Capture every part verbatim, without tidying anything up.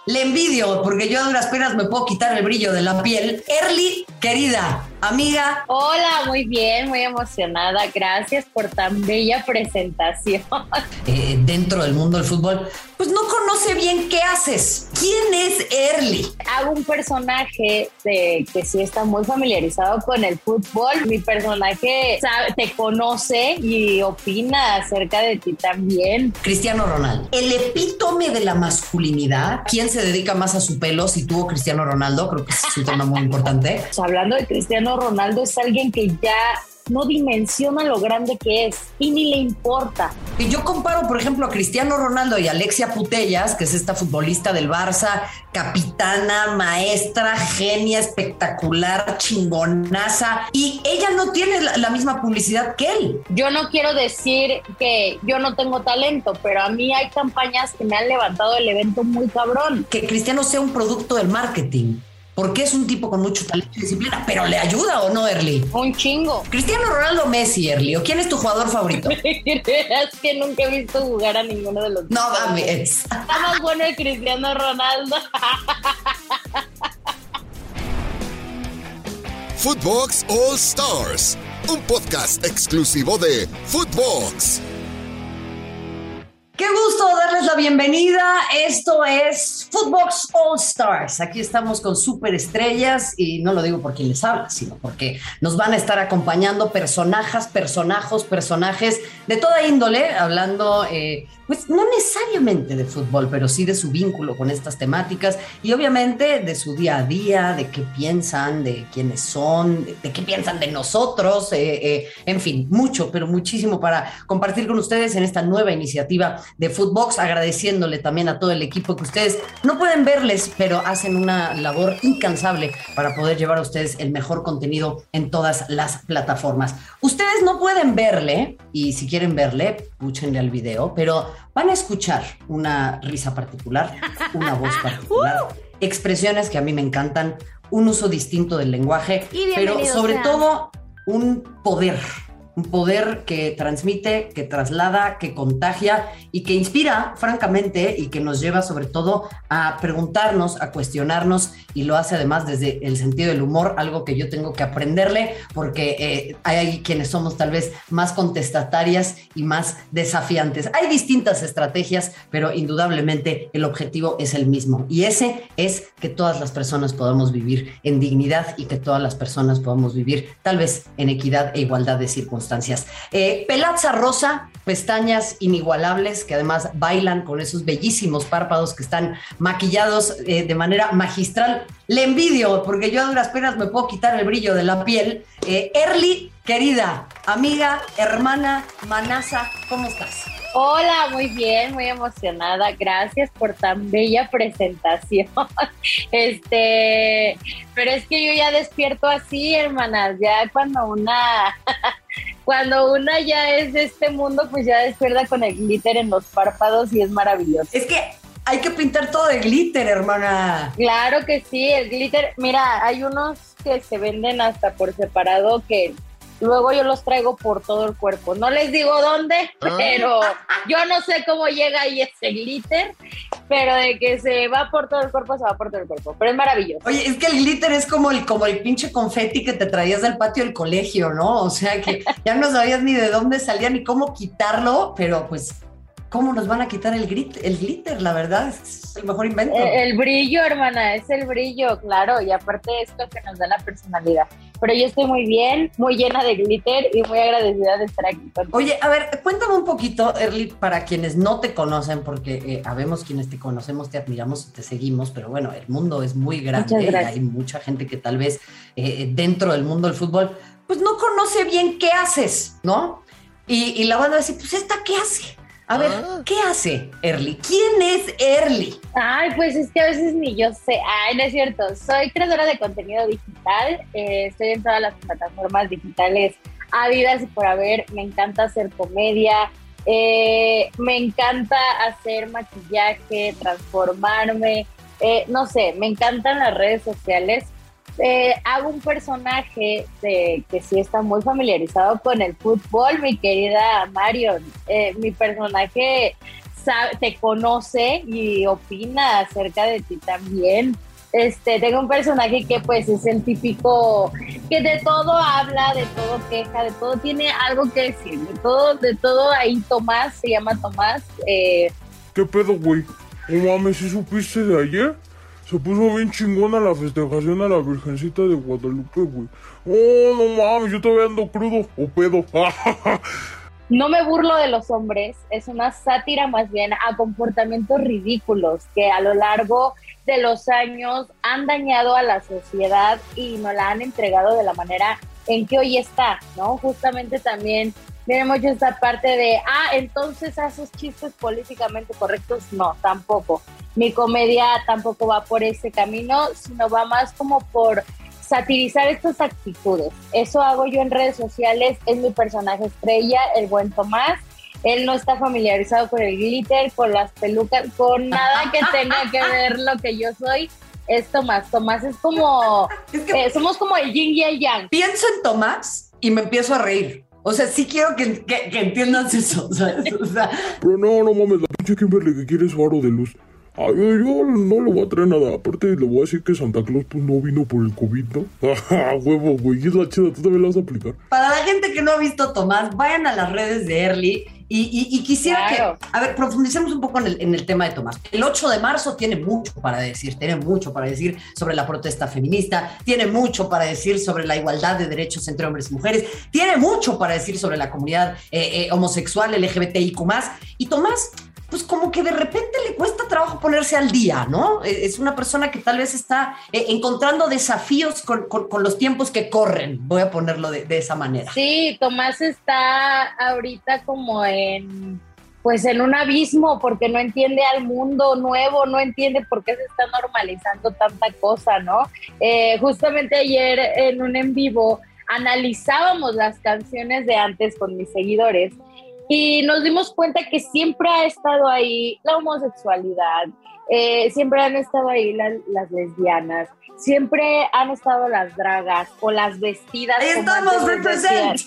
Le envidio, porque yo a duras penas me puedo quitar el brillo de la piel. Early, querida amiga. Hola, muy bien, muy emocionada. Gracias por tan bella presentación. Eh, dentro del mundo del fútbol, pues no conoce bien qué haces. ¿Quién es Early? Hago un personaje de, que sí está muy familiarizado con el fútbol. Mi personaje sabe, te conoce y opina acerca de ti también. Cristiano Ronaldo. El epítome de la masculinidad. ¿Quién se dedica más a su pelo? Si tuvo Cristiano Ronaldo, creo que es un tema muy importante. Pues hablando de Cristiano Ronaldo, es alguien que ya no dimensiona lo grande que es y ni le importa. Y yo comparo, por ejemplo, a Cristiano Ronaldo y Alexia Putellas, que es esta futbolista del Barça, capitana, maestra, genia, espectacular, chingonaza, y ella no tiene la, la misma publicidad que él. Yo no quiero decir que yo no tengo talento, pero a mí hay campañas que me han levantado el evento muy cabrón. Que Cristiano sea un producto del marketing. Porque es un tipo con mucho talento y disciplina, pero ¿le ayuda o no, Early? Un chingo. Cristiano Ronaldo, Messi, Early. ¿O quién es tu jugador favorito? Es que nunca he visto jugar a ninguno de los dos. No mames. Está más bueno el Cristiano Ronaldo. Footbox All Stars, un podcast exclusivo de Footbox. Qué gusto darles la bienvenida. Esto es Footbox All Stars. Aquí estamos con superestrellas y no lo digo por quien les habla, sino porque nos van a estar acompañando personajes, personajos, personajes de toda índole, hablando, eh, pues no necesariamente de fútbol, pero sí de su vínculo con estas temáticas y obviamente de su día a día, de qué piensan, de quiénes son, de, de qué piensan de nosotros, eh, eh, en fin, mucho, pero muchísimo para compartir con ustedes en esta nueva iniciativa de Footbox, agradeciéndole también a todo el equipo que ustedes no pueden verles, pero hacen una labor incansable para poder llevar a ustedes el mejor contenido en todas las plataformas. Ustedes no pueden verle, y si quieren verle, púchenle al video, pero van a escuchar una risa particular, una voz particular, expresiones que a mí me encantan, un uso distinto del lenguaje, pero sobre sean. todo un poder. Un poder que transmite, que traslada, que contagia y que inspira, francamente, y que nos lleva sobre todo a preguntarnos, a cuestionarnos, y lo hace además desde el sentido del humor, algo que yo tengo que aprenderle, porque eh, hay quienes somos tal vez más contestatarias y más desafiantes. Hay distintas estrategias, pero indudablemente el objetivo es el mismo, y ese es que todas las personas podamos vivir en dignidad y que todas las personas podamos vivir tal vez en equidad e igualdad de circunstancias. Eh, Pelaza rosa, pestañas inigualables que además bailan con esos bellísimos párpados que están maquillados eh, de manera magistral. Le envidio, porque yo a duras penas me puedo quitar el brillo de la piel. Eh, Early, querida amiga, hermana, manaza, ¿cómo estás? Hola, muy bien, muy emocionada. Gracias por tan bella presentación. Este, pero es que yo ya despierto así, hermanas. Ya cuando una, cuando una ya es de este mundo, pues ya despierta con el glitter en los párpados y es maravilloso. Es que hay que pintar todo de glitter, hermana. Claro que sí, el glitter. Mira, hay unos que se venden hasta por separado que luego yo los traigo por todo el cuerpo. No les digo dónde, pero yo no sé cómo llega ahí ese glitter, pero de que se va por todo el cuerpo, se va por todo el cuerpo. Pero es maravilloso. Oye, es que el glitter es como el, como el pinche confeti que te traías del patio del colegio, ¿no? O sea, que ya no sabías ni de dónde salía ni cómo quitarlo, pero pues, ¿cómo nos van a quitar el, grit, el glitter? La verdad, es el mejor invento. El, el brillo, hermana, es el brillo, claro, y aparte es lo que nos da la personalidad. Pero yo estoy muy bien, muy llena de glitter y muy agradecida de estar aquí contigo. Oye, a ver, cuéntame un poquito, Early, para quienes no te conocen, porque eh, habemos quienes te conocemos, te admiramos y te seguimos, pero bueno, el mundo es muy grande y hay mucha gente que tal vez eh, dentro del mundo del fútbol, pues no conoce bien qué haces, ¿no? Y, y la banda va a decir, pues ¿esta qué hace? A ver, ah. ¿qué hace Early? ¿Quién es Early? Ay, pues es que a veces ni yo sé. Ay, no es cierto. Soy creadora de contenido digital. Eh, estoy en todas las plataformas digitales habidas y por haber. Me encanta hacer comedia. Eh, me encanta hacer maquillaje, transformarme. Eh, no sé, me encantan las redes sociales. Eh, hago un personaje de, que sí está muy familiarizado con el fútbol, mi querida Marion. Eh, mi personaje sabe, te conoce y opina acerca de ti también. Este, tengo un personaje que pues es el típico que de todo habla, de todo queja, de todo tiene algo que decir, de todo, de todo ahí Tomás, se llama Tomás. Eh, ¿Qué pedo, güey? No mames, ¿sí supiste de ayer? Se puso bien chingona la festejación a la Virgencita de Guadalupe, güey. Oh, no mames, yo todavía ando crudo o pedo. No me burlo de los hombres, es una sátira más bien a comportamientos ridículos que a lo largo de los años han dañado a la sociedad y nos la han entregado de la manera en que hoy está, ¿no? Justamente también tenemos esta parte de, ah, entonces haces chistes políticamente correctos. No, tampoco. Mi comedia tampoco va por ese camino, sino va más como por satirizar estas actitudes. Eso hago yo en redes sociales, es mi personaje estrella, el buen Tomás. Él no está familiarizado con el glitter, con las pelucas, con nada que tenga que ver lo que yo soy. Es Tomás. Tomás es como, es que eh, somos como el yin y el yang. Pienso en Tomás y me empiezo a reír. O sea, sí quiero que, que, que entiendas eso, ¿sabes? O sea, pero no, no mames, la pinche Kimberly que quiere su aro de luz. Ay, yo no le voy a traer nada. Aparte le voy a decir que Santa Claus pues no vino por el COVID, ¿no? ¡Ah, huevo, güey! Es la chida, tú también la vas a aplicar. Para la gente que no ha visto Tomás, vayan a las redes de Early y, y, y quisiera claro. que, a ver, profundicemos un poco en el, en el tema de Tomás. El ocho de marzo tiene mucho para decir, tiene mucho para decir sobre la protesta feminista, tiene mucho para decir sobre la igualdad de derechos entre hombres y mujeres, tiene mucho para decir sobre la comunidad eh, eh, homosexual, L G B T I Q más, y Tomás, pues como que de repente le cuesta trabajo ponerse al día, ¿no? Es una persona que tal vez está eh, encontrando desafíos con, con, con los tiempos que corren, voy a ponerlo de, de esa manera. Sí, Tomás está ahorita como en, pues en un abismo porque no entiende al mundo nuevo, no entiende por qué se está normalizando tanta cosa, ¿no? Eh, justamente ayer en un en vivo analizábamos las canciones de antes con mis seguidores y nos dimos cuenta que siempre ha estado ahí la homosexualidad, eh, siempre han estado ahí la, las lesbianas, siempre han estado las dragas o las vestidas. Ahí estamos, represent.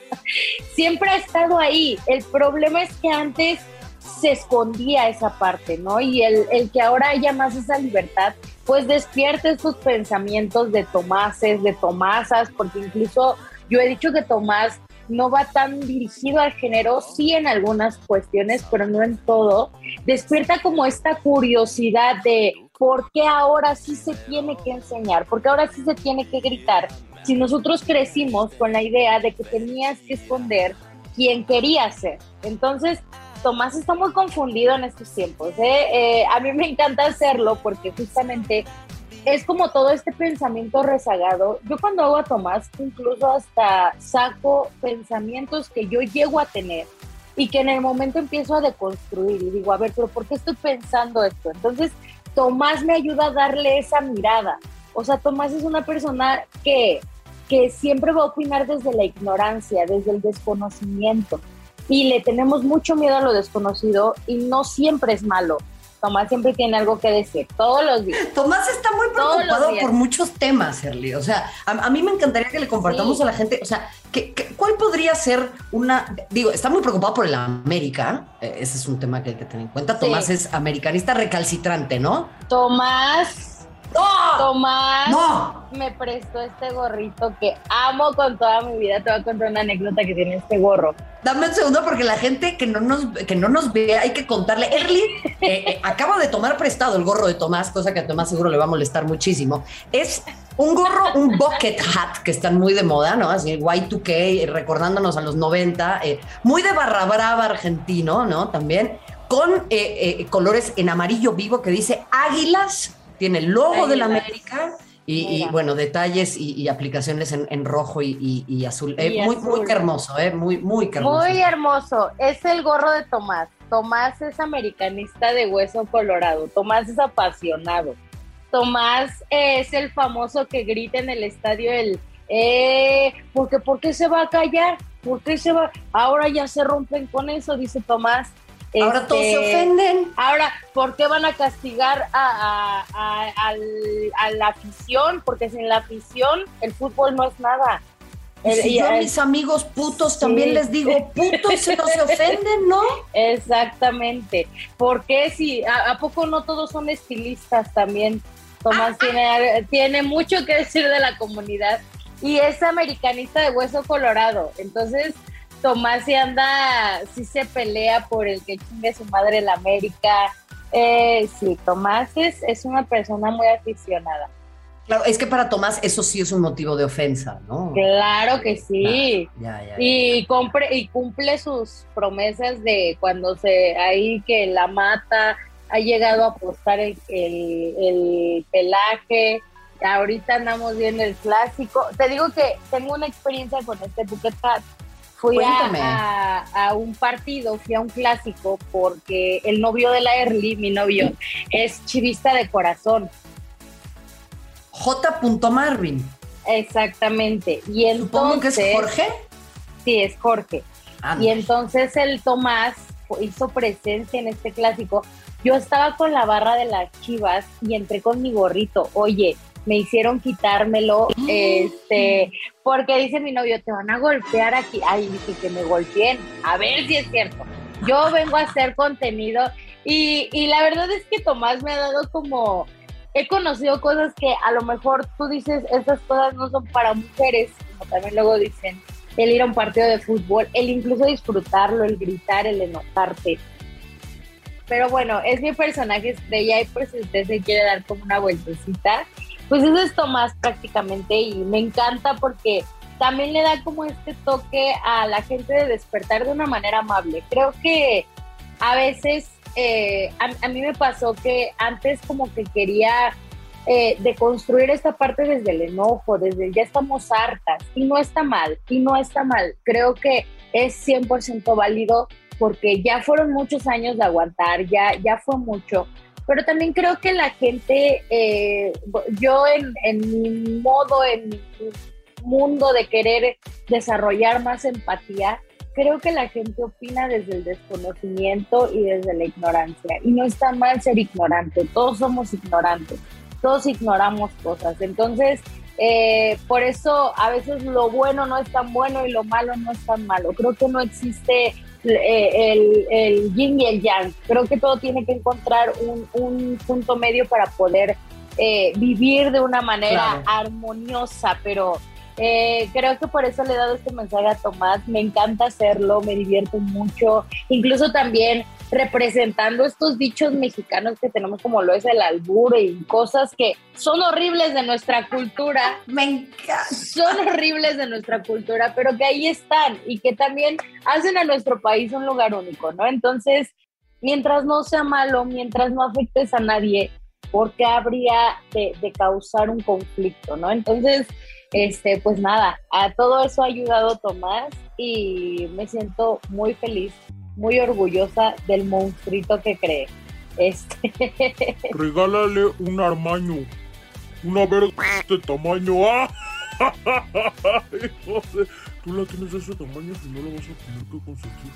Siempre ha estado ahí. El problema es que antes se escondía esa parte, ¿no? Y el, el que ahora haya más esa libertad, pues despierte estos pensamientos de Tomáses, de Tomásas, porque incluso yo he dicho que Tomás no va tan dirigido al género, sí en algunas cuestiones, pero no en todo. Despierta como esta curiosidad de por qué ahora sí se tiene que enseñar, por qué ahora sí se tiene que gritar, si nosotros crecimos con la idea de que tenías que esconder quién querías ser. Entonces, Tomás está muy confundido en estos tiempos, ¿eh? Eh, a mí me encanta hacerlo porque justamente es como todo este pensamiento rezagado. Yo cuando hago a Tomás, incluso hasta saco pensamientos que yo llego a tener y que en el momento empiezo a deconstruir y digo, a ver, pero ¿por qué estoy pensando esto? Entonces, Tomás me ayuda a darle esa mirada. O sea, Tomás es una persona que, que siempre va a opinar desde la ignorancia, desde el desconocimiento. Y le tenemos mucho miedo a lo desconocido y no siempre es malo. Tomás siempre tiene algo que decir, todos los días. Tomás está muy preocupado por muchos temas, Early. O sea, a, a mí me encantaría que le compartamos sí. a la gente, o sea, que, que, ¿cuál podría ser una...? Digo, está muy preocupado por el América, eh, ese es un tema que hay que tener en cuenta. Tomás sí. es americanista recalcitrante, ¿no? Tomás... ¡No! Tomás ¡No! me prestó este gorrito que amo con toda mi vida. Te voy a contar una anécdota que tiene este gorro. Dame un segundo porque la gente que no nos, que no nos ve hay que contarle. Early eh, eh, acaba de tomar prestado el gorro de Tomás, cosa que a Tomás seguro le va a molestar muchísimo. Es un gorro, un bucket hat, que están muy de moda, ¿no? Así, Y dos K, recordándonos a los noventa, eh, muy de barra brava argentino, ¿no? También, con eh, eh, colores en amarillo vivo que dice Águilas. Tiene el logo Águilas de la América y, y bueno, detalles y, y aplicaciones en, en rojo y, y, y azul. Eh, y muy, azul. muy hermoso, eh, muy, muy hermoso. Muy hermoso. Es el gorro de Tomás. Tomás es americanista de hueso colorado. Tomás es apasionado. Tomás es el famoso que grita en el estadio el eh, porque ¿por qué se va a callar? ¿Por qué se va? Ahora ya se rompen con eso, dice Tomás. Ahora este, todos se ofenden. Ahora, ¿por qué van a castigar a, a, a, a, a la afición? Porque sin la afición el fútbol no es nada. Y si yo a mis amigos putos sí. también les digo putos, se no se ofenden, ¿no? Exactamente. Porque si, a, ¿a poco no todos son estilistas también? Tomás ah, tiene, ah. tiene mucho que decir de la comunidad y es americanista de hueso colorado. Entonces, Tomás sí anda, sí se pelea por el que chingue su madre en la América. Eh, sí, Tomás es, es una persona muy aficionada. Claro, es que para Tomás eso sí es un motivo de ofensa, ¿no? Claro que sí. Ya, ya, ya, y, ya. Compre, y cumple sus promesas de cuando se ahí que la mata, ha llegado a apostar el, el, el pelaje. Ahorita andamos viendo el clásico. Te digo que tengo una experiencia con este Phuket Cat. Fui a, a, a un partido, fui a un clásico porque el novio de la Early, mi novio, es chivista de corazón. J. Marvin. Exactamente. Y entonces, supongo que es Jorge. Sí, es Jorge. Ah, y entonces el Tomás hizo presencia en este clásico. Yo estaba con la barra de las Chivas y entré con mi gorrito. Oye, me hicieron quitármelo, mm. este, porque dice mi novio, te van a golpear aquí. Ay, dije que me golpeen. A ver si es cierto. Yo vengo a hacer contenido y, y la verdad es que Tomás me ha dado como... He conocido cosas que a lo mejor tú dices, estas cosas no son para mujeres, como también luego dicen, el ir a un partido de fútbol, el incluso disfrutarlo, el gritar, el enojarte. Pero bueno, es mi personaje estrella y pues si usted se quiere dar como una vueltecita, pues eso es Tomás prácticamente y me encanta porque también le da como este toque a la gente de despertar de una manera amable. Creo que a veces... Eh, a, a mí me pasó que antes como que quería eh, deconstruir esta parte desde el enojo, desde el ya estamos hartas, y no está mal, y no está mal. Creo que es cien por ciento válido porque ya fueron muchos años de aguantar, ya, ya fue mucho, pero también creo que la gente, eh, yo en, en mi modo, en mi mundo de querer desarrollar más empatía, creo que la gente opina desde el desconocimiento y desde la ignorancia. Y no está mal ser ignorante, todos somos ignorantes, todos ignoramos cosas. Entonces, eh, por eso a veces lo bueno no es tan bueno y lo malo no es tan malo. Creo que no existe eh, el, el yin y el yang. Creo que todo tiene que encontrar un, un punto medio para poder eh, vivir de una manera claro. armoniosa, pero... Eh, creo que por eso le he dado este mensaje a Tomás. Me encanta hacerlo, me divierto mucho, incluso también representando estos dichos mexicanos que tenemos como lo es el albur y cosas que son horribles de nuestra cultura. Me encanta. Son horribles de nuestra cultura, pero que ahí están y que también hacen a nuestro país un lugar único, ¿no? Entonces, mientras no sea malo, mientras no afectes a nadie, ¿por qué habría de, de causar un conflicto, no? Entonces, Este, pues nada, a todo eso ha ayudado Tomás y me siento muy feliz, muy orgullosa del monstruito que cree. Este. Regálale un armaño, una verga de tamaño. ¡Ah! Tú la tienes de ese tamaño y no la vas a tener que conseguir.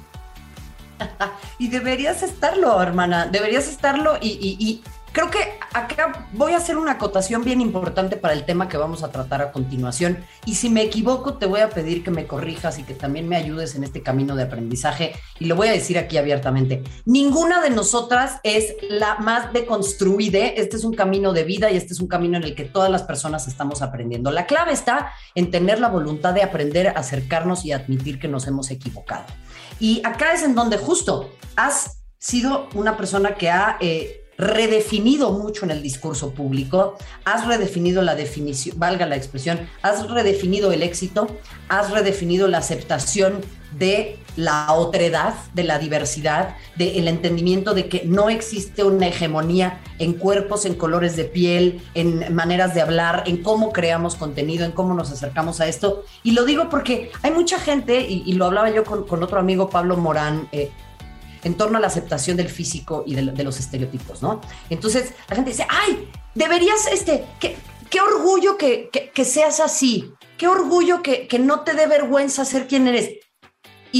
Y deberías estarlo, hermana, deberías estarlo y, y, y creo que acá voy a hacer una acotación bien importante para el tema que vamos a tratar a continuación y si me equivoco te voy a pedir que me corrijas y que también me ayudes en este camino de aprendizaje y lo voy a decir aquí abiertamente. Ninguna de nosotras es la más deconstruida, este es un camino de vida y este es un camino en el que todas las personas estamos aprendiendo. La clave está en tener la voluntad de aprender, acercarnos y admitir que nos hemos equivocado. Y acá es en donde justo has sido una persona que ha eh, redefinido mucho en el discurso público, has redefinido la definición, valga la expresión, has redefinido el éxito, has redefinido la aceptación de la otredad, de la diversidad, del entendimiento de que no existe una hegemonía en cuerpos, en colores de piel, en maneras de hablar, en cómo creamos contenido, en cómo nos acercamos a esto. Y lo digo porque hay mucha gente, y, y lo hablaba yo con, con otro amigo, Pablo Morán, eh, en torno a la aceptación del físico y de, de los estereotipos, ¿no? Entonces la gente dice, ¡ay! Deberías, este, qué, qué orgullo que, que, que seas así, qué orgullo que, que no te dé vergüenza ser quien eres. Y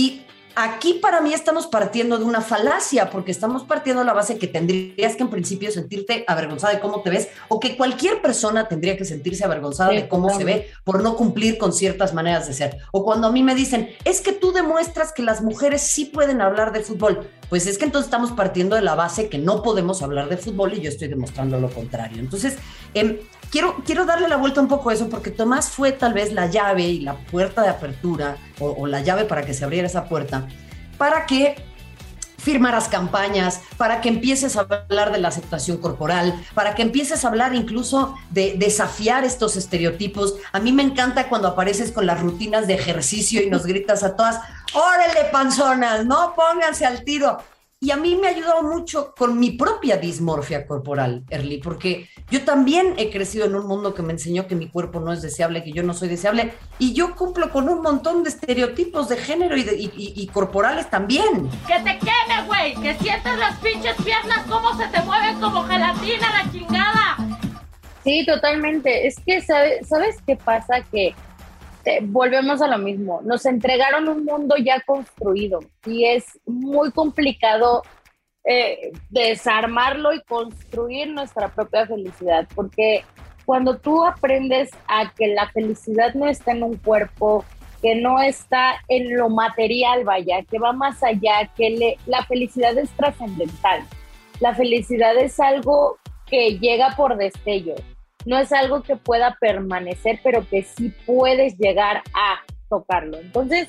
aquí para mí estamos partiendo de una falacia, porque estamos partiendo de la base que tendrías que en principio sentirte avergonzada de cómo te ves, o que cualquier persona tendría que sentirse avergonzada sí, de cómo se ve por no cumplir con ciertas maneras de ser. O cuando a mí me dicen, es que tú demuestras que las mujeres sí pueden hablar de fútbol. Pues es que entonces estamos partiendo de la base que no podemos hablar de fútbol y yo estoy demostrando lo contrario. Entonces, eh, quiero, quiero darle la vuelta un poco a eso, porque Tomás fue tal vez la llave y la puerta de apertura, o, o la llave para que se abriera esa puerta, para que firmaras campañas, para que empieces a hablar de la aceptación corporal, para que empieces a hablar incluso de desafiar estos estereotipos. A mí me encanta cuando apareces con las rutinas de ejercicio y nos gritas a todas, ¡órale, panzonas! ¡No, pónganse al tiro! Y a mí me ha ayudado mucho con mi propia dismorfia corporal, Erly, porque yo también he crecido en un mundo que me enseñó que mi cuerpo no es deseable, que yo no soy deseable, y yo cumplo con un montón de estereotipos de género y, de, y, y, y corporales también. ¡Que te queme, güey! ¡Que sientes las pinches piernas cómo se te mueven como gelatina, la chingada! Sí, totalmente. Es que, ¿sabes, ¿sabes qué pasa? Que Eh, volvemos a lo mismo, nos entregaron un mundo ya construido y es muy complicado eh, desarmarlo y construir nuestra propia felicidad, porque cuando tú aprendes a que la felicidad no está en un cuerpo, que no está en lo material, vaya, que va más allá, que le, la felicidad es trascendental, la felicidad es algo que llega por destellos. No es algo que pueda permanecer, pero que sí puedes llegar a tocarlo. Entonces,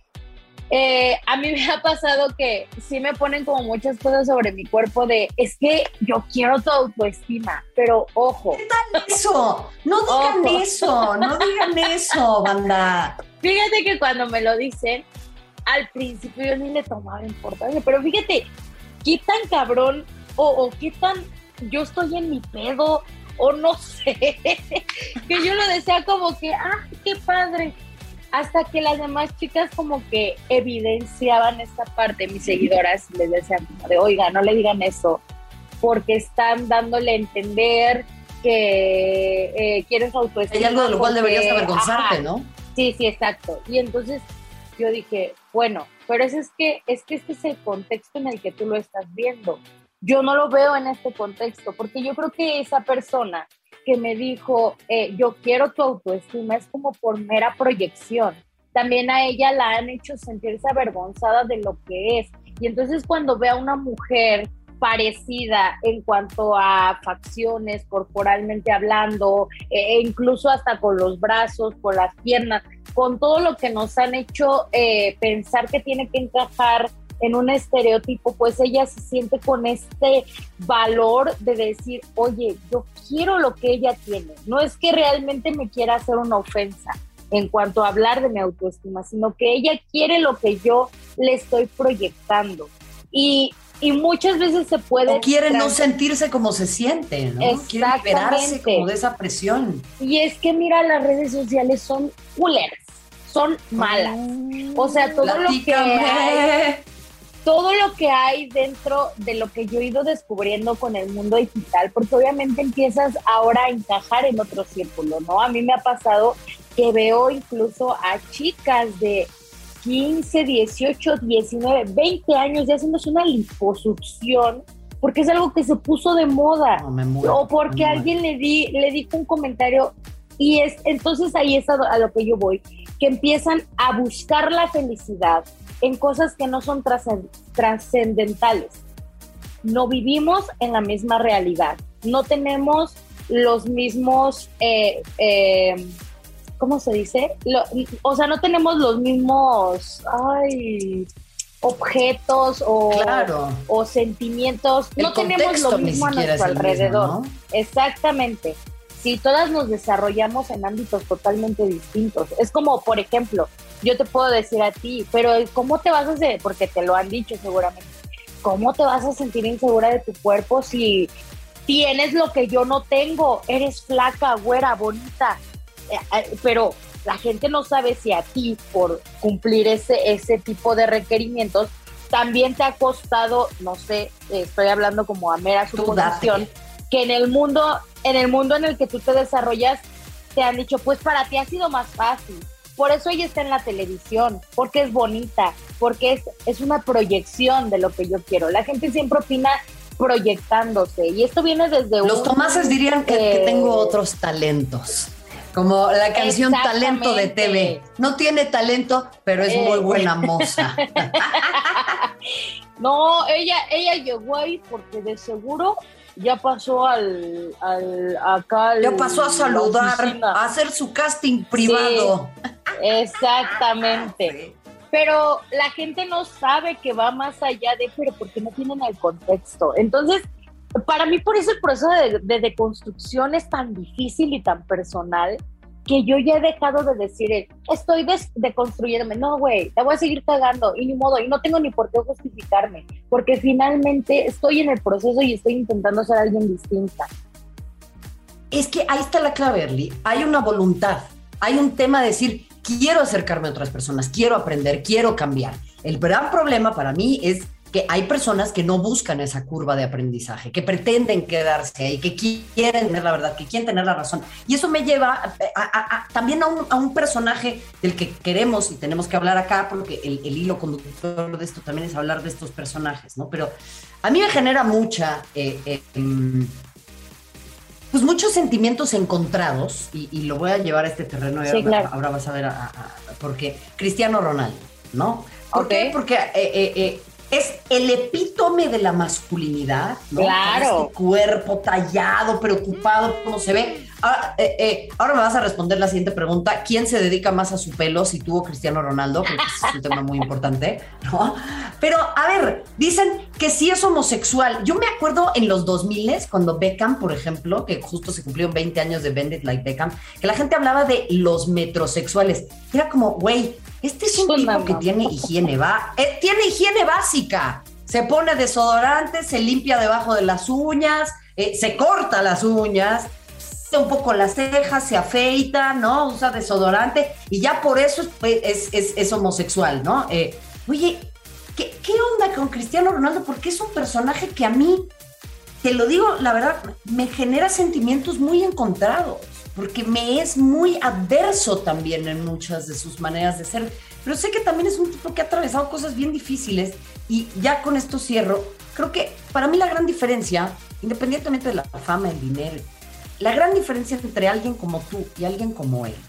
eh, a mí me ha pasado que sí me ponen como muchas cosas sobre mi cuerpo de, es que yo quiero tu autoestima, pero ojo. ¿Qué tal eso? No digan ojo. eso, no digan eso, banda. Fíjate que cuando me lo dicen, al principio yo ni le tomaba importancia, pero fíjate, qué tan cabrón o, o qué tan yo estoy en mi pedo, o no sé, que yo lo decía como que, ah, qué padre, hasta que las demás chicas como que evidenciaban esta parte, mis seguidoras les decían como de, oiga, no le digan eso, porque están dándole a entender que eh, quieren su autoestima. Hay algo de lo cual porque, deberías avergonzarte, ajá, ¿no? Sí, sí, exacto, y entonces yo dije, bueno, pero eso es que, es que este es el contexto en el que tú lo estás viendo. Yo no lo veo en este contexto, porque yo creo que esa persona que me dijo, eh, yo quiero tu autoestima, es como por mera proyección. También a ella la han hecho sentirse avergonzada de lo que es. Y entonces cuando ve a una mujer parecida en cuanto a facciones, corporalmente hablando, e incluso hasta con los brazos, con las piernas, con todo lo que nos han hecho eh, pensar que tiene que encajar en un estereotipo, pues ella se siente con este valor de decir, oye, yo quiero lo que ella tiene. No es que realmente me quiera hacer una ofensa en cuanto a hablar de mi autoestima, sino que ella quiere lo que yo le estoy proyectando. Y, y muchas veces se puede... O quiere no sentirse como se siente, ¿no? Quiere liberarse como de esa presión. Y es que, mira, las redes sociales son culeras, son malas. O sea, todo Platícame. lo que hay... todo lo que hay dentro de lo que yo he ido descubriendo con el mundo digital, porque obviamente empiezas ahora a encajar en otro círculo, ¿no? A mí me ha pasado que veo incluso a chicas de quince, dieciocho, diecinueve, veinte años ya haciéndose una liposucción, porque es algo que se puso de moda, no, me muero, o porque alguien le, di, le dijo un comentario, y es entonces ahí es a, a lo que yo voy, que empiezan a buscar la felicidad en cosas que no son trascendentales. No vivimos en la misma realidad, no tenemos los mismos, eh, eh, ¿cómo se dice? Lo, o sea, no tenemos los mismos ay, objetos o, claro. o sentimientos, El no tenemos lo mismo a nuestro alrededor. Mismo, ¿no? Exactamente. Sí, todas nos desarrollamos en ámbitos totalmente distintos. Es como, por ejemplo, yo te puedo decir a ti, pero ¿cómo te vas a hacer? Porque te lo han dicho seguramente. ¿Cómo te vas a sentir insegura de tu cuerpo si tienes lo que yo no tengo? Eres flaca, güera, bonita. Eh, eh, pero la gente no sabe si a ti, por cumplir ese, ese tipo de requerimientos, también te ha costado, no sé, eh, estoy hablando como a mera suposición, que en el mundo... en el mundo en el que tú te desarrollas, te han dicho, pues para ti ha sido más fácil. por eso ella está en la televisión, porque es bonita, porque es, es una proyección de lo que yo quiero. La gente siempre opina proyectándose, y esto viene desde Los un, Tomases dirían que, eh, que tengo otros talentos, como la canción Talento de T V. No tiene talento, pero es muy buena moza. No, ella, ella llegó ahí porque de seguro ya pasó al, al acá al, Ya pasó a saludar, a hacer su casting privado. Sí, exactamente. Sí. Pero la gente no sabe que va más allá de, pero porque no tienen el contexto. Entonces, para mí por eso el proceso de, de deconstrucción es tan difícil y tan personal, que yo ya he dejado de decir, estoy des- deconstruyéndome. No, güey, te voy a seguir cagando, y ni modo, y no tengo ni por qué justificarme, porque finalmente estoy en el proceso y estoy intentando ser alguien distinta. Es que ahí está la clave, Erly. Hay una voluntad, hay un tema de decir, quiero acercarme a otras personas, quiero aprender, quiero cambiar. El gran problema para mí es que hay personas que no buscan esa curva de aprendizaje, que pretenden quedarse ahí, que quieren tener la verdad, que quieren tener la razón. Y eso me lleva a, a, a, también a un, a un personaje del que queremos y tenemos que hablar acá, porque el, el hilo conductor de esto también es hablar de estos personajes, ¿no? Pero a mí me genera mucha... Eh, eh, pues muchos sentimientos encontrados, y, y lo voy a llevar a este terreno, y sí, ahora, claro. ahora vas a ver, a, a, a, porque Cristiano Ronaldo, ¿no? ¿Por okay. qué? Porque eh, eh, eh, es el epítome de la masculinidad, ¿no? Claro. Con este cuerpo tallado, preocupado, cómo se ve. Ahora, eh, eh, ahora me vas a responder la siguiente pregunta. ¿Quién se dedica más a su pelo, si tú o Cristiano Ronaldo? Creo que ese es un tema muy importante, ¿no? Pero, a ver, dicen que sí es homosexual. Yo me acuerdo en los dos mil, cuando Beckham, por ejemplo, que justo se cumplieron veinte años de Bend It Like Beckham, que la gente hablaba de los metrosexuales. Era como, güey, este es un pues tipo no, no. que tiene higiene, va, eh, tiene higiene básica. Se pone desodorante, se limpia debajo de las uñas, eh, se corta las uñas, un poco las cejas, se afeita, ¿no? Usa desodorante y ya por eso es, es, es, es homosexual, ¿no? Eh, oye, ¿qué, ¿qué onda con Cristiano Ronaldo? Porque es un personaje que a mí, te lo digo, la verdad, me genera sentimientos muy encontrados, porque me es muy adverso también en muchas de sus maneras de ser, pero sé que también es un tipo que ha atravesado cosas bien difíciles, y ya con esto cierro. Creo que para mí la gran diferencia, independientemente de la fama, el dinero, la gran diferencia entre alguien como tú y alguien como él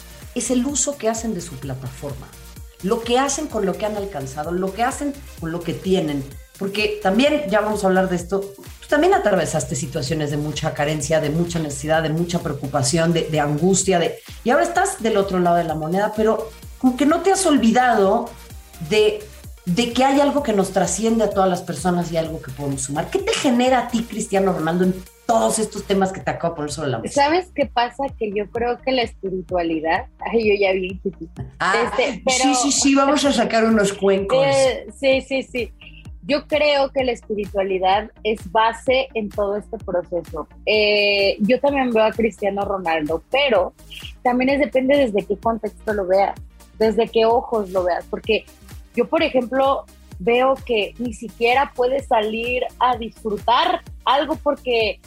es el uso que hacen de su plataforma, lo que hacen con lo que han alcanzado, lo que hacen con lo que tienen, porque también, ya vamos a hablar de esto, tú también atravesaste situaciones de mucha carencia, de mucha necesidad, de mucha preocupación, de, de angustia, de, y ahora estás del otro lado de la moneda, pero como que no te has olvidado de, de que hay algo que nos trasciende a todas las personas y algo que podemos sumar. ¿Qué te genera a ti, Cristiano Ronaldo, en todos estos temas que te acabo de poner sobre la mesa? ¿Sabes qué pasa? Que yo creo que la espiritualidad, ay, yo ya vi, ah, este, pero, sí, sí, sí, vamos a sacar unos cuencos. Eh, sí, sí, sí. Yo creo que la espiritualidad es base en todo este proceso. Eh, yo también veo a Cristiano Ronaldo, pero también es, depende desde qué contexto lo veas, desde qué ojos lo veas, porque yo, por ejemplo, veo que ni siquiera puede salir a disfrutar algo porque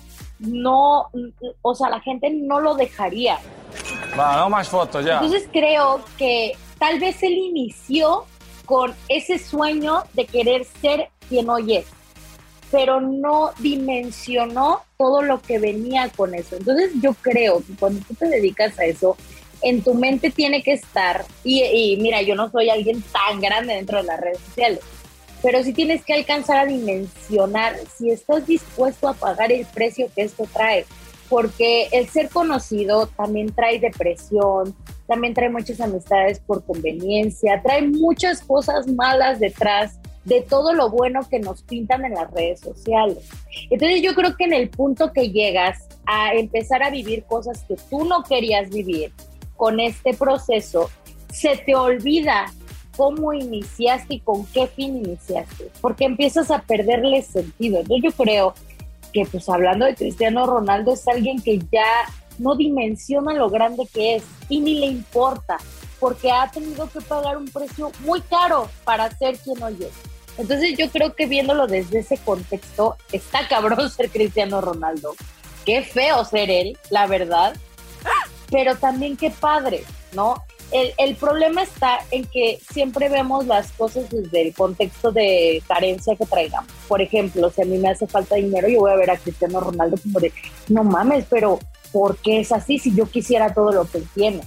no, o sea, la gente no lo dejaría. Va, no más fotos ya. Entonces creo que tal vez él inició con ese sueño de querer ser quien hoy es, pero no dimensionó todo lo que venía con eso. Entonces yo creo que cuando tú te dedicas a eso, en tu mente tiene que estar, y, y mira, yo no soy alguien tan grande dentro de las redes sociales, pero sí tienes que alcanzar a dimensionar si estás dispuesto a pagar el precio que esto trae, porque el ser conocido también trae depresión, también trae muchas amistades por conveniencia, trae muchas cosas malas detrás de todo lo bueno que nos pintan en las redes sociales. Entonces yo creo que en el punto que llegas a empezar a vivir cosas que tú no querías vivir con este proceso, se te olvida cómo iniciaste y con qué fin iniciaste, porque empiezas a perderle sentido. Entonces yo creo que, pues hablando de Cristiano Ronaldo, es alguien que ya no dimensiona lo grande que es y ni le importa, porque ha tenido que pagar un precio muy caro para ser quien hoy es. Entonces yo creo que viéndolo desde ese contexto, está cabrón ser Cristiano Ronaldo. Qué feo ser él, la verdad, pero también qué padre, ¿no? el, el problema está en que siempre vemos las cosas desde el contexto de carencia que traigamos. Por ejemplo, si a mí me hace falta dinero, yo voy a ver a Cristiano Ronaldo como de, no mames, pero ¿por qué es así si yo quisiera todo lo que él tiene?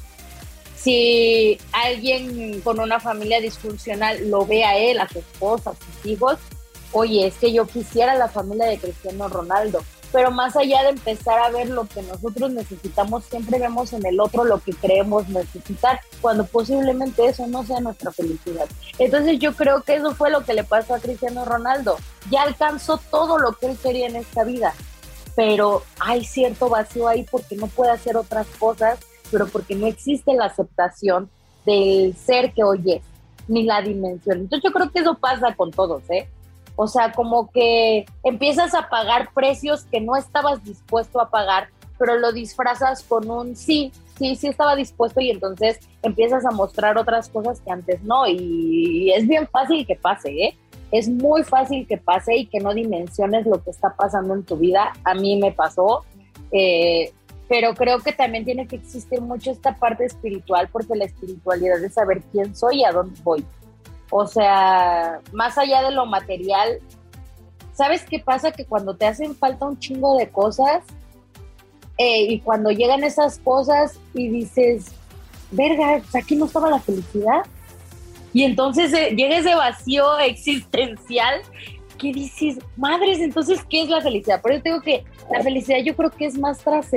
Si alguien con una familia disfuncional lo ve a él, a su esposa, a sus hijos, oye, es que yo quisiera la familia de Cristiano Ronaldo. Pero más allá de empezar a ver lo que nosotros necesitamos, siempre vemos en el otro lo que creemos necesitar, cuando posiblemente eso no sea nuestra felicidad. Entonces yo creo que eso fue lo que le pasó a Cristiano Ronaldo. Ya alcanzó todo lo que él quería en esta vida, pero hay cierto vacío ahí porque no puede hacer otras cosas, pero porque no existe la aceptación del ser que hoy es, ni la dimensión. Entonces yo creo que eso pasa con todos, ¿eh? O sea, como que empiezas a pagar precios que no estabas dispuesto a pagar, pero lo disfrazas con un sí, sí, sí estaba dispuesto, y entonces empiezas a mostrar otras cosas que antes no, y es bien fácil que pase, ¿eh? Es muy fácil que pase y que no dimensiones lo que está pasando en tu vida. A mí me pasó, eh, pero creo que también tiene que existir mucho esta parte espiritual, porque la espiritualidad es saber quién soy y a dónde voy. O sea, más allá de lo material, ¿sabes qué pasa? Que cuando te hacen falta un chingo de cosas, eh, y cuando llegan esas cosas y dices, verga, aquí no estaba la felicidad. Y entonces eh, llega ese vacío existencial que dices, madres, entonces, ¿qué es la felicidad? Por eso tengo que la felicidad yo creo que es más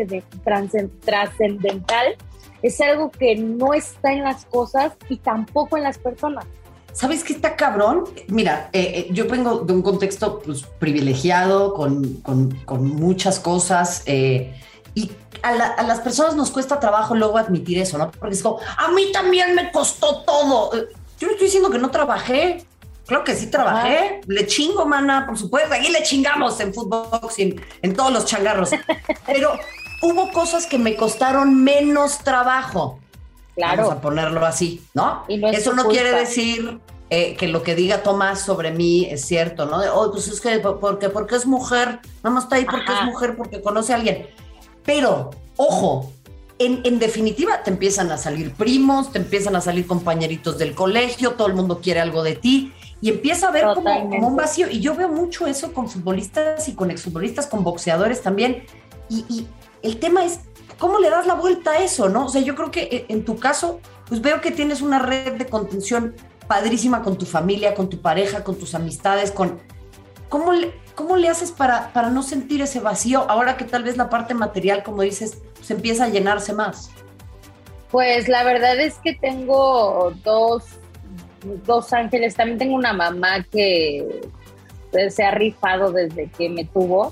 trascendental, es algo que no está en las cosas y tampoco en las personas. ¿Sabes qué está cabrón? Mira, eh, eh, yo vengo de un contexto pues, privilegiado, con, con, con muchas cosas, eh, y a, la, a las personas nos cuesta trabajo luego admitir eso, ¿no? Porque es como, a mí también me costó todo. Yo no estoy diciendo que no trabajé, claro que sí trabajé, Ajá. le chingo, mana, por supuesto, aquí le chingamos en Footbox y en, en todos los changarros, pero hubo cosas que me costaron menos trabajo. Claro. Vamos a ponerlo así, ¿no? no Eso no culpa. Quiere decir eh, que lo que diga Tomás sobre mí es cierto, ¿no? De, oh, pues es que porque, porque es mujer, nada más está ahí porque Ajá. es mujer, porque conoce a alguien. Pero, ojo, en, en definitiva te empiezan a salir primos, te empiezan a salir compañeritos del colegio, todo el mundo quiere algo de ti y empieza a ver como, como un vacío. Y yo veo mucho eso con futbolistas y con exfutbolistas, con boxeadores también. Y, y el tema es, ¿cómo le das la vuelta a eso, no? O sea, yo creo que en tu caso, pues veo que tienes una red de contención padrísima con tu familia, con tu pareja, con tus amistades, con... ¿Cómo le, cómo le haces para, para no sentir ese vacío ahora que tal vez la parte material, como dices, pues empieza a llenarse más? Pues la verdad es que tengo dos, dos ángeles. También tengo una mamá que se ha rifado desde que me tuvo.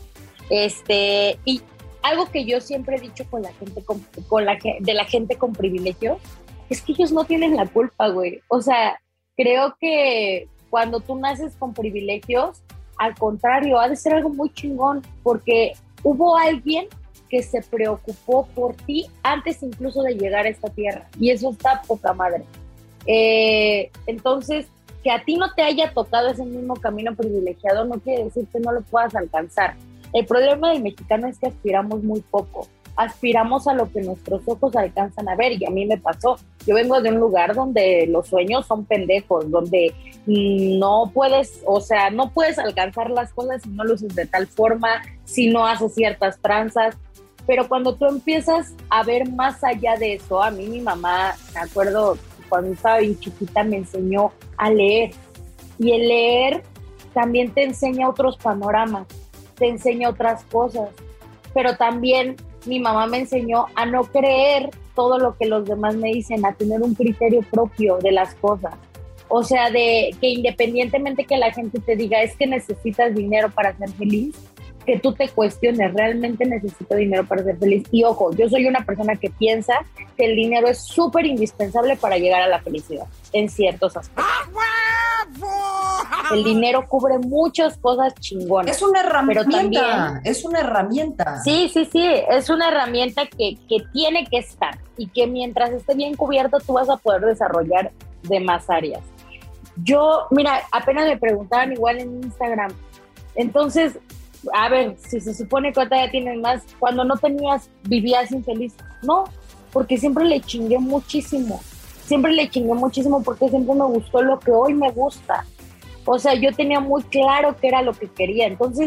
Este, y algo que yo siempre he dicho con la gente con, con la de la gente con privilegios es que ellos no tienen la culpa, güey. O sea, creo que cuando tú naces con privilegios, al contrario, ha de ser algo muy chingón, porque hubo alguien que se preocupó por ti antes incluso de llegar a esta tierra, y eso está poca madre. Eh, entonces, que a ti no te haya tocado ese mismo camino privilegiado no quiere decir que no lo puedas alcanzar. El problema del mexicano es que aspiramos muy poco, aspiramos a lo que nuestros ojos alcanzan a ver, y a mí me pasó. Yo vengo de un lugar donde los sueños son pendejos, donde no puedes, o sea, no puedes alcanzar las cosas si no lo haces de tal forma, si no haces ciertas tranzas, pero cuando tú empiezas a ver más allá de eso, a mí mi mamá, me acuerdo, cuando estaba bien chiquita me enseñó a leer, y el leer también te enseña otros panoramas, te enseña otras cosas, pero también mi mamá me enseñó a no creer todo lo que los demás me dicen, a tener un criterio propio de las cosas. O sea, de que independientemente que la gente te diga es que necesitas dinero para ser feliz, que tú te cuestiones, ¿realmente necesito dinero para ser feliz? Y ojo, yo soy una persona que piensa que el dinero es súper indispensable para llegar a la felicidad, en ciertos aspectos. El dinero cubre muchas cosas chingonas. Es una herramienta, pero también, es una herramienta. Sí, sí, sí, es una herramienta que, que tiene que estar, y que mientras esté bien cubierto tú vas a poder desarrollar demás áreas. Yo, mira, apenas me preguntaban igual en Instagram, entonces, a ver, si se supone que ahorita ya tienes más, cuando no tenías, vivías infeliz. No, porque siempre le chingué muchísimo. siempre le chingué muchísimo porque siempre me gustó lo que hoy me gusta. O sea, yo tenía muy claro qué era lo que quería. Entonces,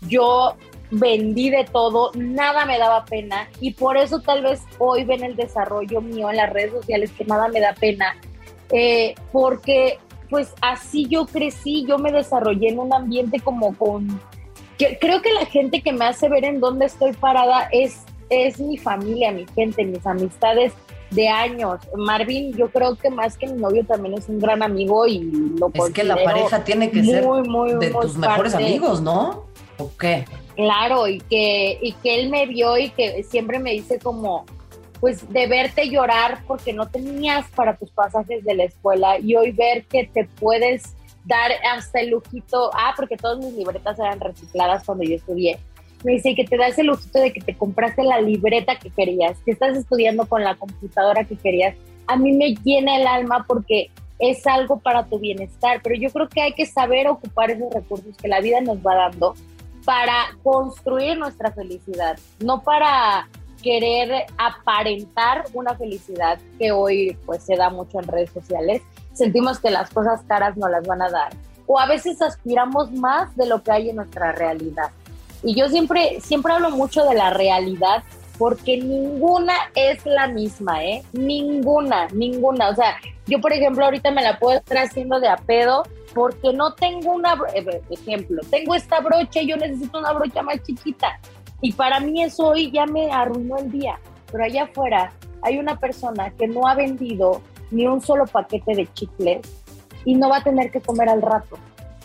yo vendí de todo, nada me daba pena. Y por eso tal vez hoy ven el desarrollo mío en las redes sociales, que nada me da pena. Eh, porque, pues, así yo crecí, yo me desarrollé en un ambiente como con... Que, creo que la gente que me hace ver en dónde estoy parada es, es mi familia, mi gente, mis amistades de años. Marvin, yo creo que más que mi novio también es un gran amigo y lo es que la pareja tiene que muy, ser muy, de muy tus mejores parte. amigos, ¿no? ¿O qué? Claro, y que, y que él me vio y que siempre me dice como, pues de verte llorar porque no tenías para tus pasajes de la escuela y hoy ver que te puedes dar hasta el lujito, ah, porque todas mis libretas eran recicladas cuando yo estudié. Me dice que te das el lujito de que te compraste la libreta que querías, que estás estudiando con la computadora que querías. A mí me llena el alma porque es algo para tu bienestar, pero yo creo que hay que saber ocupar esos recursos que la vida nos va dando para construir nuestra felicidad, no para querer aparentar una felicidad que hoy pues se da mucho en redes sociales. Sentimos que las cosas caras nos las van a dar, o a veces aspiramos más de lo que hay en nuestra realidad. Y yo siempre, siempre hablo mucho de la realidad porque ninguna es la misma, ¿eh? Ninguna, ninguna. O sea, yo, por ejemplo, ahorita me la puedo estar haciendo de a pedo porque no tengo una, ejemplo, tengo esta brocha y yo necesito una brocha más chiquita. Y para mí eso hoy ya me arruinó el día. Pero allá afuera hay una persona que no ha vendido ni un solo paquete de chicles y no va a tener que comer al rato.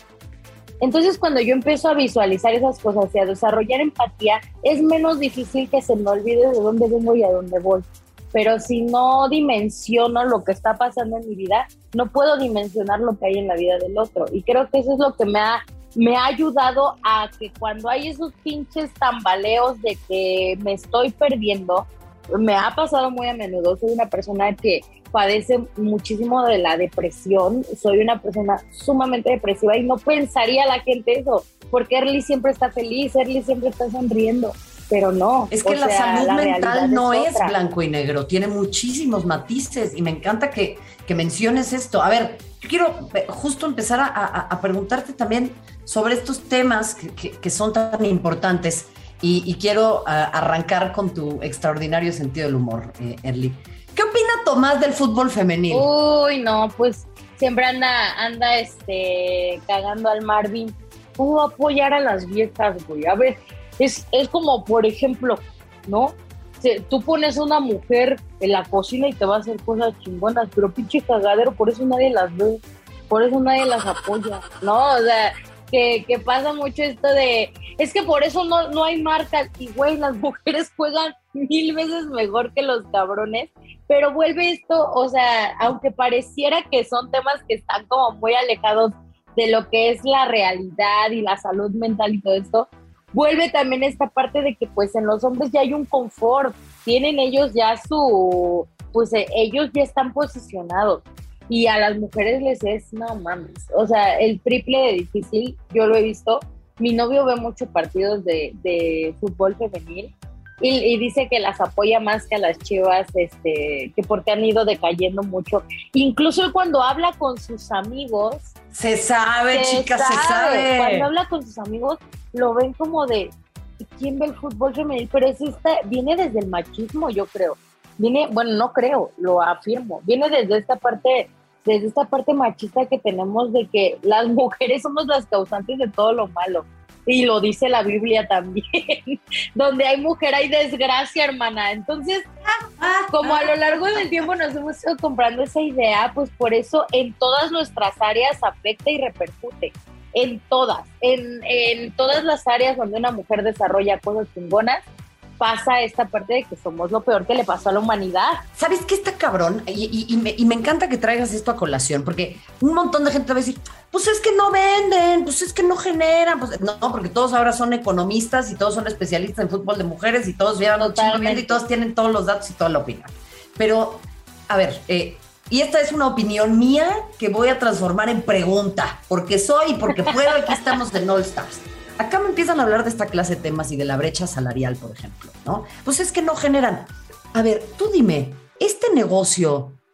Entonces, cuando yo empiezo a visualizar esas cosas y a desarrollar empatía, es menos difícil que se me olvide de dónde vengo y a dónde voy. Pero si no dimensiono lo que está pasando en mi vida, no puedo dimensionar lo que hay en la vida del otro. Y creo que eso es lo que me ha, me ha ayudado a que cuando hay esos pinches tambaleos de que me estoy perdiendo, me ha pasado muy a menudo. Soy una persona que padece muchísimo de la depresión, soy una persona sumamente depresiva y no pensaría la gente eso, porque Erly siempre está feliz, Erly siempre está sonriendo, pero no. Es que la sea, salud la mental no es, es blanco y negro, tiene muchísimos matices y me encanta que, que menciones esto. A ver, yo quiero justo empezar a, a, a preguntarte también sobre estos temas que, que, que son tan importantes y, y quiero uh, arrancar con tu extraordinario sentido del humor, eh, Erly. ¿Qué opina Tomás del fútbol femenil? Uy, no, pues siempre anda, anda este, cagando al Marvin. ¿Cómo apoyar a las viejas, güey? A ver, es, es como, por ejemplo, ¿no? Se, tú pones a una mujer en la cocina y te va a hacer cosas chingonas, pero pinche cagadero, por eso nadie las ve, por eso nadie las apoya, ¿no? O sea, que, que pasa mucho esto de, es que por eso no, no hay marcas, y güey, las mujeres juegan mil veces mejor que los cabrones, pero vuelve esto, o sea, aunque pareciera que son temas que están como muy alejados de lo que es la realidad y la salud mental y todo esto, vuelve también esta parte de que pues en los hombres ya hay un confort, tienen ellos ya su, pues eh, ellos ya están posicionados, y a las mujeres les es, no mames, o sea, el triple de difícil, yo lo he visto, mi novio ve muchos partidos de, de fútbol femenil, Y, y dice que las apoya más que a las Chivas, este, que porque han ido decayendo mucho. Incluso cuando habla con sus amigos... Se sabe, se chicas, sabe. se sabe. Cuando habla con sus amigos, lo ven como de, ¿quién ve el fútbol femenil? Pero es esta, viene desde el machismo, yo creo. Viene, bueno, no creo, lo afirmo. Viene desde esta parte, desde esta parte machista que tenemos de que las mujeres somos las causantes de todo lo malo. Y lo dice la Biblia también. Donde hay mujer hay desgracia, hermana. Entonces, como a lo largo del tiempo nos hemos ido comprando esa idea, pues por eso en todas nuestras áreas afecta y repercute. En todas. En, en todas las áreas donde una mujer desarrolla cosas chingonas, pasa esta parte de que somos lo peor que le pasó a la humanidad. ¿Sabes qué está cabrón? Y, y, y, me, y me encanta que traigas esto a colación, porque un montón de gente va a decir, pues es que no venden, pues es que no generan, pues no, porque todos ahora son economistas y todos son especialistas en fútbol de mujeres y todos llevan un chingo viendo y todos tienen todos los datos y toda la opinión. Pero, a ver, eh, y esta es una opinión mía que voy a transformar en pregunta, porque soy y porque puedo, aquí estamos en All Stars. Acá me empiezan a hablar de esta clase de temas y de la brecha salarial, por ejemplo, ¿no? Pues es que no generan. A ver, tú dime, ¿este negocio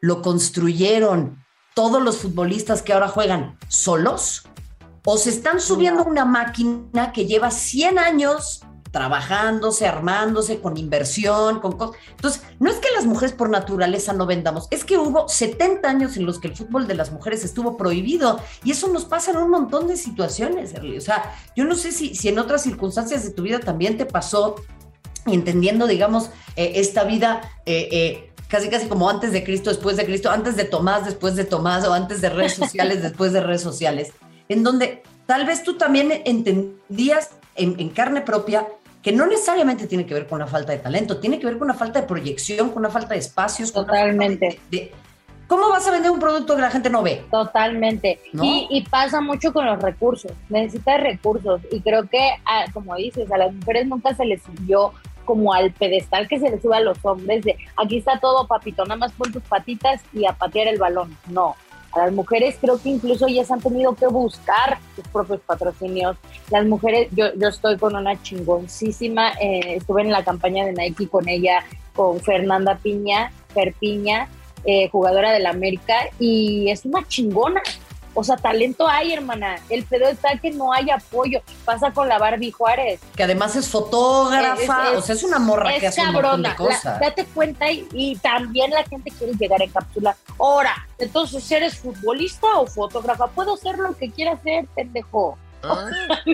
lo construyeron todos los futbolistas que ahora juegan solos? ¿O se están subiendo a una máquina que lleva cien años trabajándose, armándose, con inversión, con cosas? Entonces, no es que las mujeres por naturaleza no vendamos, es que hubo setenta años en los que el fútbol de las mujeres estuvo prohibido, y eso nos pasa en un montón de situaciones, Erly. O sea, yo no sé si, si en otras circunstancias de tu vida también te pasó, entendiendo, digamos, eh, esta vida eh, eh, casi casi como antes de Cristo, después de Cristo, antes de Tomás, después de Tomás, o antes de redes sociales, después de redes sociales, en donde tal vez tú también entendías en, en carne propia que no necesariamente tiene que ver con una falta de talento, tiene que ver con una falta de proyección, con una falta de espacios. Totalmente. Con de, de, ¿Cómo vas a vender un producto que la gente no ve? Totalmente. ¿No? Y, y pasa mucho con los recursos. Necesitas recursos. Y creo que, a, como dices, a las mujeres nunca se les subió como al pedestal que se les sube a los hombres de aquí está todo, papito, nada más pon tus patitas y a patear el balón. No. A las mujeres creo que incluso ellas han tenido que buscar sus propios patrocinios. Las mujeres, yo, yo estoy con una chingoncísima, eh, estuve en la campaña de Nike con ella, con Fernanda Piña, Fer Piña, eh, jugadora del América, y es una chingona. O sea, talento hay, hermana. El pedo está que no hay apoyo. Pasa con la Barbie Juárez. Que además es fotógrafa, es, es, o sea, es una morra es que hace cabrona. un montón de cosas. La, date cuenta, y, y también la gente quiere llegar en cápsula. Ahora, entonces, ¿eres futbolista o fotógrafa? Puedo ser lo que quiera hacer, pendejo. ¿Ah?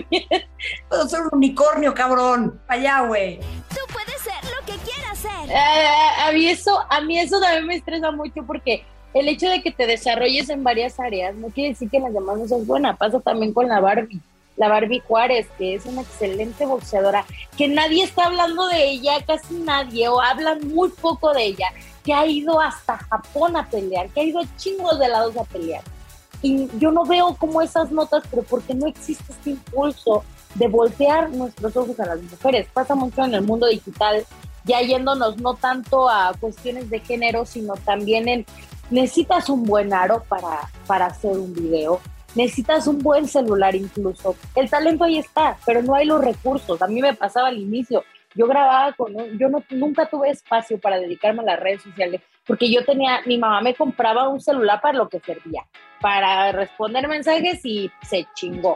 Puedo ser un unicornio, cabrón. Pa' allá, güey. Tú puedes ser lo que quieras ser. Eh, a mí eso, a mí eso también me estresa mucho porque el hecho de que te desarrolles en varias áreas no quiere decir que en las demás no seas buena. Pasa también con la Barbie, la Barbie Juárez, que es una excelente boxeadora, que nadie está hablando de ella, casi nadie, o hablan muy poco de ella, que ha ido hasta Japón a pelear, que ha ido a chingos de lados a pelear. Y yo no veo como esas notas, pero porque no existe este impulso de voltear nuestros ojos a las mujeres. Pasa mucho en el mundo digital, ya yéndonos no tanto a cuestiones de género, sino también en necesitas un buen aro para, para hacer un video, necesitas un buen celular incluso. El talento ahí está, pero no hay los recursos. A mí me pasaba al inicio, yo grababa con, yo no, nunca tuve espacio para dedicarme a las redes sociales, porque yo tenía, mi mamá me compraba un celular para lo que servía, para responder mensajes y se chingó.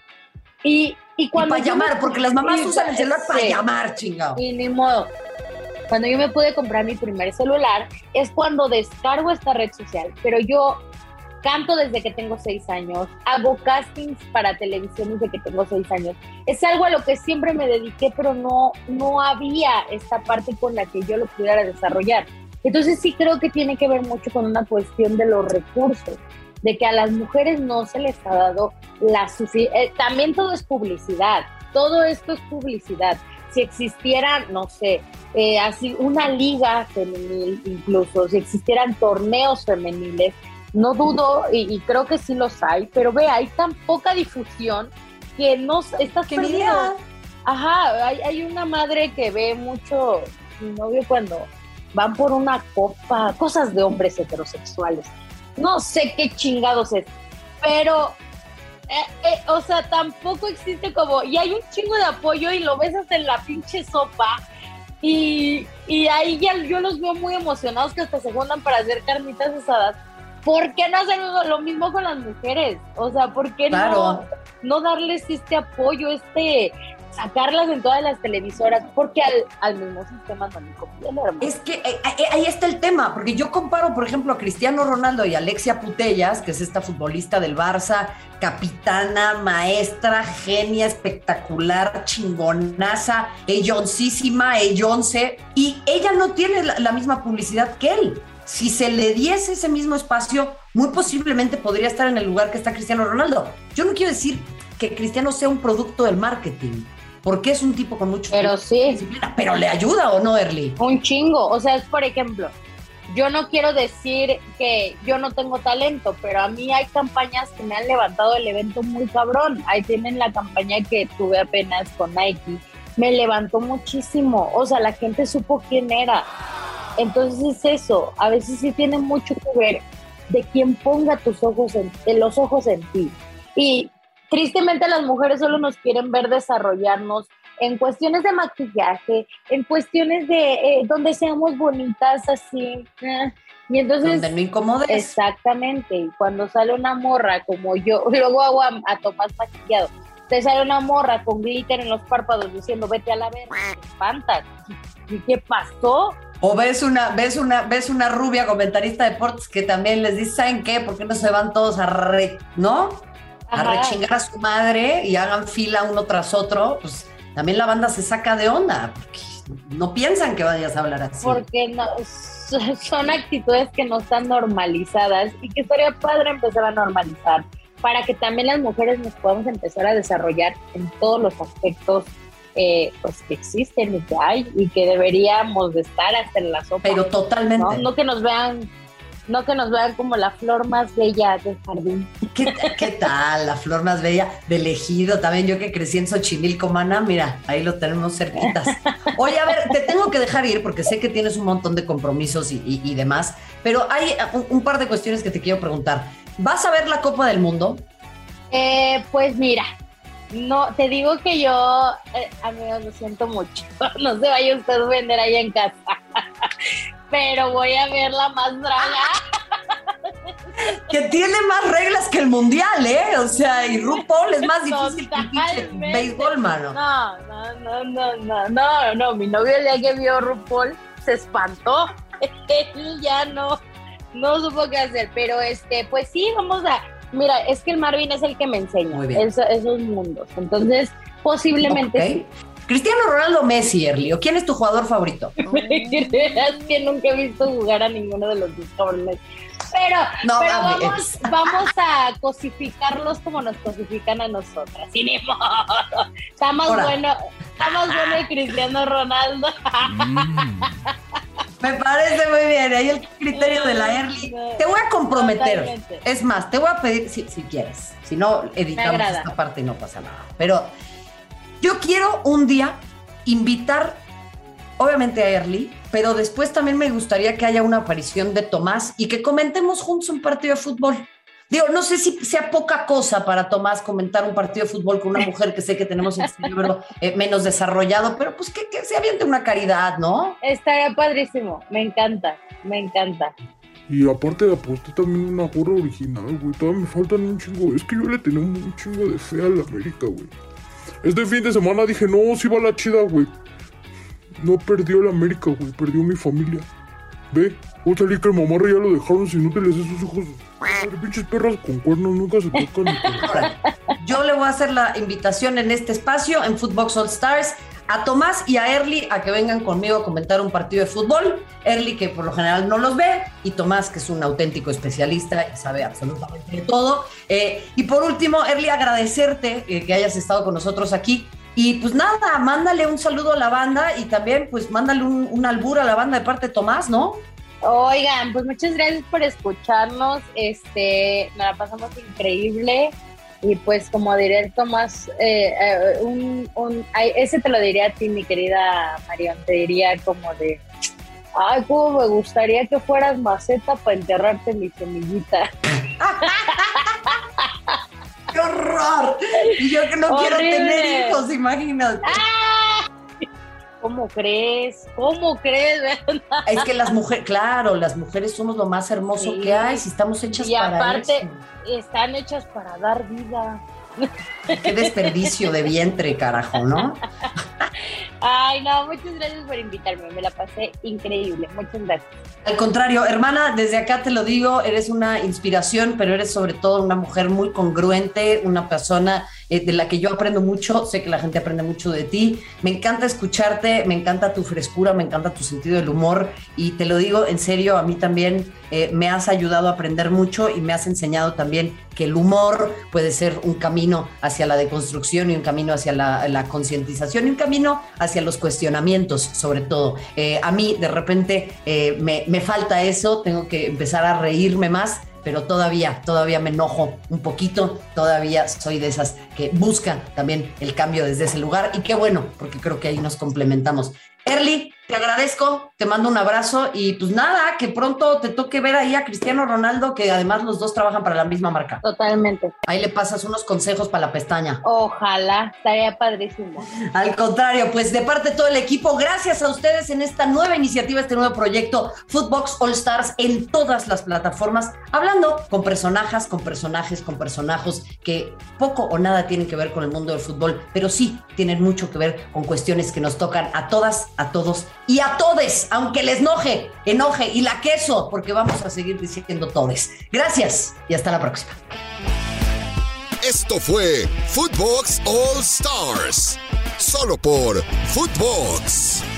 Y, y cuando... Y para llamar, me, porque las mamás y, usan el celular para sí, llamar, chingado. Y ni modo. Cuando yo me pude comprar mi primer celular, es cuando descargo esta red social. Pero yo canto desde que tengo seis años, hago castings para televisión desde que tengo seis años. Es algo a lo que siempre me dediqué, pero no, no había esta parte con la que yo lo pudiera desarrollar. Entonces sí creo que tiene que ver mucho con una cuestión de los recursos, de que a las mujeres no se les ha dado la suficiente... Eh, también todo es publicidad, todo esto es publicidad. Si existiera, no sé, eh, así una liga femenil incluso, si existieran torneos femeniles, no dudo, y, y creo que sí los hay, pero ve, hay tan poca difusión que no estás que perdiendo. Ajá, hay, hay una madre que ve mucho mi novio cuando van por una copa, cosas de hombres heterosexuales. No sé qué chingados es, pero... Eh, eh, o sea, tampoco existe como, y hay un chingo de apoyo y lo ves hasta en la pinche sopa y, y ahí ya yo los veo muy emocionados que hasta se juntan para hacer carnitas asadas. ¿Por qué no hacer lo mismo con las mujeres? O sea, ¿por qué claro. no, no darles este apoyo, este sacarlas en todas las televisoras? Porque al, al mismo sistema no le conviene, hermano. Es que eh, eh, ahí está el tema, porque yo comparo, por ejemplo, a Cristiano Ronaldo y Alexia Putellas, que es esta futbolista del Barça, capitana, maestra, genia, espectacular, chingonaza, elloncísima, ellonce, y ella no tiene la, la misma publicidad que él. Si se le diese ese mismo espacio, muy posiblemente podría estar en el lugar que está Cristiano Ronaldo. Yo no quiero decir que Cristiano sea un producto del marketing, porque es un tipo con mucho pero sí. disciplina, pero ¿le ayuda o no, Erly? Un chingo, o sea, es por ejemplo, yo no quiero decir que yo no tengo talento, pero a mí hay campañas que me han levantado el evento muy cabrón. Ahí tienen la campaña que tuve apenas con Nike, me levantó muchísimo, o sea, la gente supo quién era. Entonces es eso, a veces sí tiene mucho que ver de quién ponga tus ojos en, en los ojos en ti. Y tristemente las mujeres solo nos quieren ver desarrollarnos en cuestiones de maquillaje, en cuestiones de eh, donde seamos bonitas así. Eh, y entonces, donde no incomodes. Exactamente. Y cuando sale una morra como yo, luego hago a, a Tomás maquillado, te sale una morra con glitter en los párpados diciendo vete a la verga, te espantan. ¿Y qué pasó? O ves una, ves una, ves una rubia comentarista de deportes que también les dice, ¿saben qué? ¿Por qué no se van todos a re, ¿no? A Ajá. rechingar a su madre y hagan fila uno tras otro? Pues también la banda se saca de onda, porque no piensan que vayas a hablar así. Porque no, son actitudes que no están normalizadas y que estaría padre empezar a normalizar para que también las mujeres nos podamos empezar a desarrollar en todos los aspectos eh, pues que existen y que hay y que deberíamos de estar hasta en la sopa. Pero totalmente. No, no que nos vean, no que nos vean como la flor más bella del jardín. ¿Qué, ¿Qué tal? La flor más bella del ejido. También yo que crecí en Xochimilco, mana, mira, ahí lo tenemos cerquitas. Oye, a ver, te tengo que dejar ir porque sé que tienes un montón de compromisos y, y, y demás, pero hay un, un par de cuestiones que te quiero preguntar. ¿Vas a ver la Copa del Mundo? Eh, pues mira, no, te digo que yo, eh, amigos, lo siento mucho. No se vaya usted a vender ahí en casa. Pero voy a ver la más draga. Que tiene más reglas que el mundial, ¿eh? O sea, y RuPaul es más difícil que el pinche béisbol, mano. No, no, no, no, no, no, no. Mi novio el día que vio RuPaul se espantó. Él ya no, no supo qué hacer. Pero este, pues sí, vamos a. Mira, es que el Marvin es el que me enseña eso, esos mundos. Entonces, posiblemente okay. sí. Cristiano Ronaldo, Messi, Erly. ¿O quién es tu jugador favorito? Es que nunca he visto jugar a ninguno de los dos cabrones. Pero, no, pero vamos, vamos a cosificarlos como nos cosifican a nosotras. Y ni modo. Está más Ahora. bueno, está más bueno el Cristiano Ronaldo. Mm. Me parece muy bien. Ahí el criterio de la Erly. Te voy a comprometer. Totalmente. Es más, te voy a pedir, si, si quieres. Si no, editamos esta parte y no pasa nada. Pero yo quiero un día invitar, obviamente a Erly, pero después también me gustaría que haya una aparición de Tomás y que comentemos juntos un partido de fútbol. Digo, no sé si sea poca cosa para Tomás comentar un partido de fútbol con una mujer que sé que tenemos el cerebro eh, menos desarrollado, pero pues que, que se aviente una caridad, ¿no? Estaría padrísimo, me encanta, me encanta. Y aparte aposté también una gorra original, güey, todavía me faltan un chingo, es que yo le tenía un chingo de fe a la América, güey. Este fin de semana dije, no, sí va la chida, güey. No perdió la América, güey, perdió mi familia. Ve, voy a salir que el mamarra ya lo dejaron sin útiles esos hijos. Madre, pinches perras con cuernos nunca se tocan. Ahora, yo le voy a hacer la invitación en este espacio, en Footbox All Stars, a Tomás y a Erly a que vengan conmigo a comentar un partido de fútbol. Erly, que por lo general no los ve, y Tomás, que es un auténtico especialista y sabe absolutamente de todo. Eh, y por último, Erly, agradecerte eh, que hayas estado con nosotros aquí. Y pues nada, mándale un saludo a la banda y también pues mándale un, un albur a la banda de parte de Tomás, ¿no? Oigan, pues muchas gracias por escucharnos, este, nos la pasamos increíble y pues como diría el Tomás, eh, eh, un, un, ay, ese te lo diría a ti, mi querida Marion, te diría como de, ay, cómo me gustaría que fueras maceta para enterrarte mi semillita. ¡Qué horror! Y yo que no Horrible. quiero tener hijos, imagínate. ¡Ah! ¿Cómo crees? ¿Cómo crees? Es que las mujeres, claro, las mujeres somos lo más hermoso sí. que hay, si estamos hechas y para aparte, eso. Están hechas para dar vida. Qué desperdicio de vientre, carajo, ¿no? Ay, no, muchas gracias por invitarme, me la pasé increíble, muchas gracias. Al contrario, hermana, desde acá te lo digo, eres una inspiración, pero eres sobre todo una mujer muy congruente, una persona eh, de la que yo aprendo mucho, sé que la gente aprende mucho de ti, me encanta escucharte, me encanta tu frescura, me encanta tu sentido del humor y te lo digo en serio, a mí también eh, me has ayudado a aprender mucho y me has enseñado también que el humor puede ser un camino hacia la deconstrucción y un camino hacia la, la concientización y un camino hacia los cuestionamientos, sobre todo. Eh, a mí, de repente, eh, me, me falta eso, tengo que empezar a reírme más, pero todavía, todavía me enojo un poquito, todavía soy de esas que buscan también el cambio desde ese lugar y qué bueno, porque creo que ahí nos complementamos. Erly, te te agradezco, te mando un abrazo y pues nada, que pronto te toque ver ahí a Cristiano Ronaldo, que además los dos trabajan para la misma marca. Totalmente. Ahí le pasas unos consejos para la pestaña. Ojalá, estaría padrísimo. Al contrario, pues de parte de todo el equipo, gracias a ustedes en esta nueva iniciativa, este nuevo proyecto Footbox All Stars en todas las plataformas, hablando con personajes, con personajes, con personajes que poco o nada tienen que ver con el mundo del fútbol, pero sí tienen mucho que ver con cuestiones que nos tocan a todas, a todos y a todes, aunque les enoje, enoje y la queso, porque vamos a seguir diciendo todes. Gracias y hasta la próxima. Esto fue Footbox All Stars, solo por Footbox.